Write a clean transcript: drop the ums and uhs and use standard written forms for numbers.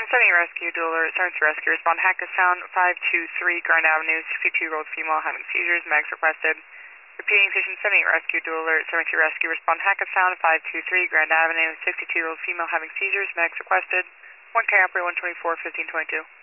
70 Rescue, dual alert, 73 Rescue, respond Hackettstown 523 Grand Avenue, 62-year-old female having seizures, mags requested. Repeating, Station 78 Rescue, dual alert, 73 Rescue, respond Hackettstown 523 Grand Avenue, 62-year-old female having seizures, mags requested. 1K operator 124, 1522.